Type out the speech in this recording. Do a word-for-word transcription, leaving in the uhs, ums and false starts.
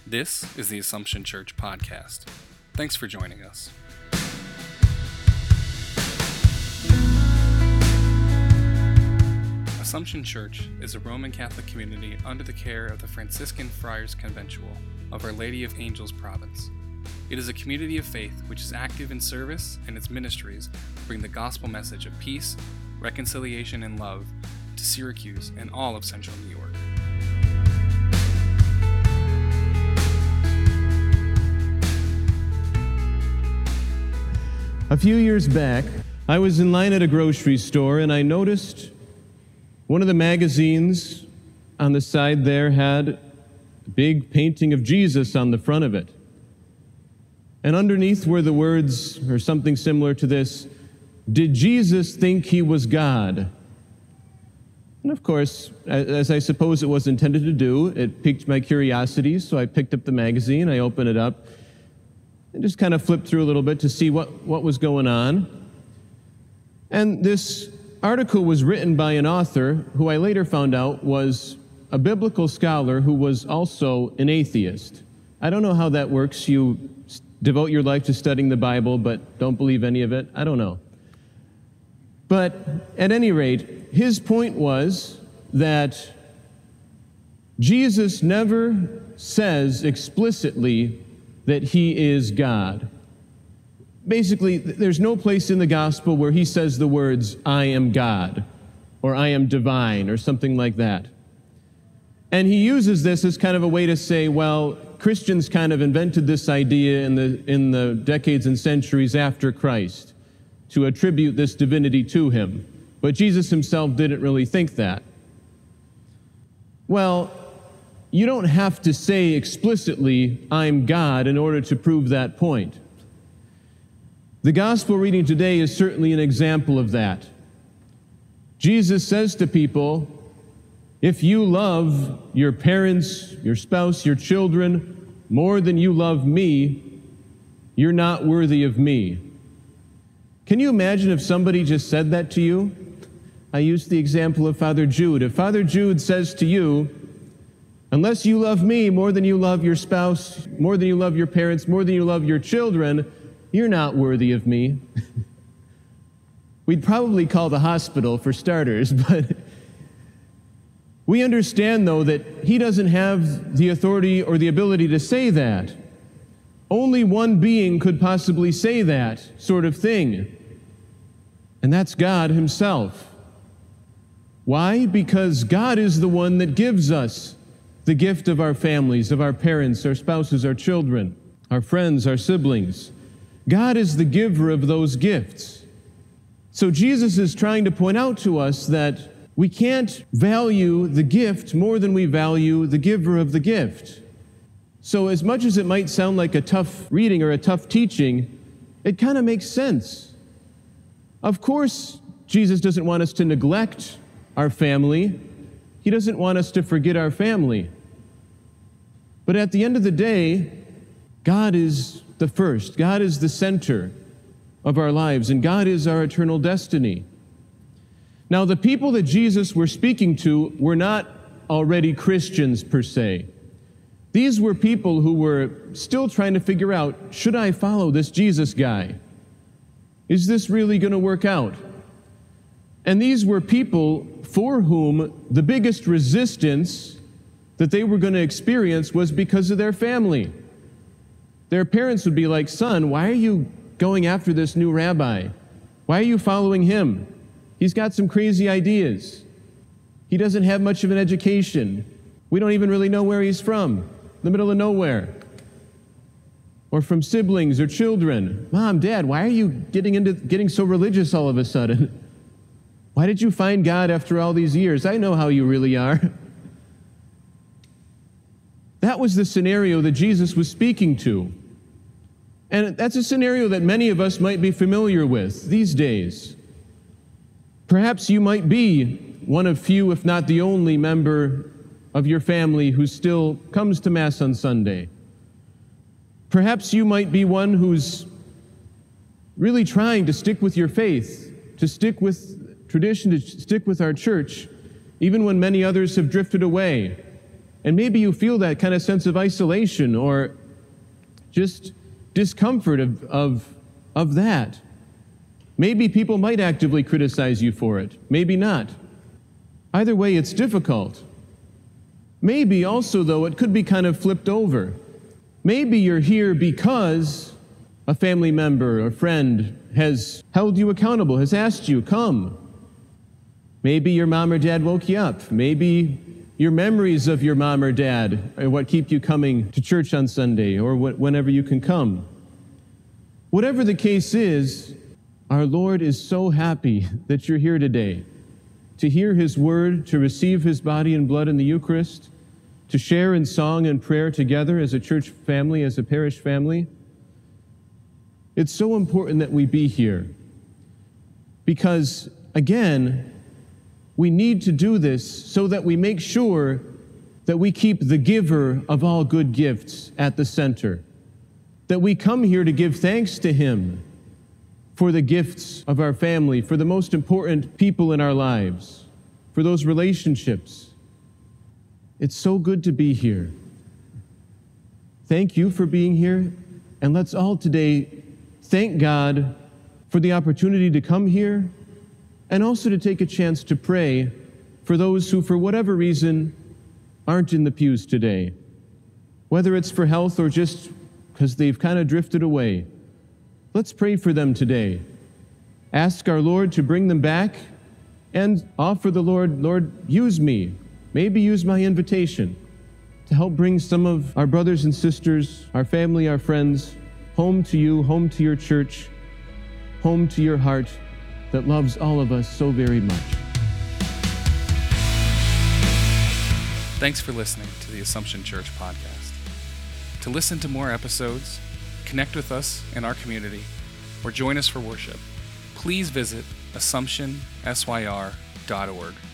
This is the Assumption Church podcast. Thanks for joining us. Assumption Church is a Roman Catholic community under the care of the Franciscan Friars Conventual of Our Lady of Angels Province. It is a community of faith which is active in service, and its ministries bring the gospel message of peace, reconciliation, and love to Syracuse and all of central New York. A few years back, I was in line at a grocery store and I noticed one of the magazines on the side there had a big painting of Jesus on the front of it. And underneath were the words, or something similar to this, "Did Jesus think he was God?" And of course, as I suppose it was intended to do, it piqued my curiosity, so I picked up the magazine, I opened it up, and just kind of flipped through a little bit to see what, what was going on. And this article was written by an author who I later found out was a biblical scholar who was also an atheist. I don't know how that works. You devote your life to studying the Bible, but don't believe any of it. I don't know. But at any rate, his point was that Jesus never says explicitly that he is God. Basically, there's no place in the gospel where he says the words, "I am God," or "I am divine," or something like that. And he uses this as kind of a way to say, well, Christians kind of invented this idea in the, in the decades and centuries after Christ to attribute this divinity to him. But Jesus himself didn't really think that. Well, you don't have to say explicitly, "I'm God," in order to prove that point. The gospel reading today is certainly an example of that. Jesus says to people, if you love your parents, your spouse, your children more than you love me, you're not worthy of me. Can you imagine if somebody just said that to you? I used the example of Father Jude. If Father Jude says to you, unless you love me more than you love your spouse, more than you love your parents, more than you love your children, you're not worthy of me. We'd probably call the hospital for starters, but we understand, though, that he doesn't have the authority or the ability to say that. Only one being could possibly say that sort of thing, and that's God himself. Why? Because God is the one that gives us the gift of our families, of our parents, our spouses, our children, our friends, our siblings. God is the giver of those gifts. So Jesus is trying to point out to us that we can't value the gift more than we value the giver of the gift. So as much as it might sound like a tough reading or a tough teaching, it kind of makes sense. Of course, Jesus doesn't want us to neglect our family. He doesn't want us to forget our family. But at the end of the day, God is the first. God is the center of our lives, and God is our eternal destiny. Now, the people that Jesus was speaking to were not already Christians per se. These were people who were still trying to figure out, should I follow this Jesus guy? Is this really going to work out? And these were people for whom the biggest resistance that they were going to experience was because of their family. Their parents would be like, "Son, why are you going after this new rabbi? Why are you following him? He's got some crazy ideas. He doesn't have much of an education. We don't even really know where he's from, the middle of nowhere." Or from siblings or children. "Mom, Dad, why are you getting into getting so religious all of a sudden? Why did you find God after all these years? I know how you really are." That was the scenario that Jesus was speaking to. And that's a scenario that many of us might be familiar with these days. Perhaps you might be one of few, if not the only member of your family who still comes to Mass on Sunday. Perhaps you might be one who's really trying to stick with your faith, to stick with tradition, to stick with our church, even when many others have drifted away. And maybe you feel that kind of sense of isolation or just discomfort of, of, of that. Maybe people might actively criticize you for it. Maybe not. Either way, it's difficult. Maybe also, though, it could be kind of flipped over. Maybe you're here because a family member or friend has held you accountable, has asked you, come. Maybe your mom or dad woke you up. Maybe your memories of your mom or dad are what keep you coming to church on Sunday or wh- whenever you can come. Whatever the case is, our Lord is so happy that you're here today to hear His word, to receive His body and blood in the Eucharist, to share in song and prayer together as a church family, as a parish family. It's so important that we be here because, again, we need to do this so that we make sure that we keep the giver of all good gifts at the center, that we come here to give thanks to Him for the gifts of our family, for the most important people in our lives, for those relationships. It's so good to be here. Thank you for being here, and let's all today thank God for the opportunity to come here and also to take a chance to pray for those who, for whatever reason, aren't in the pews today, whether it's for health or just because they've kind of drifted away. Let's pray for them today. Ask our Lord to bring them back and offer the Lord, Lord, use me. Maybe use my invitation to help bring some of our brothers and sisters, our family, our friends, home to you, home to your church, home to your heart that loves all of us so very much. Thanks for listening to the Assumption Church podcast. To listen to more episodes, connect with us in our community, or join us for worship, please visit assumption syr dot org.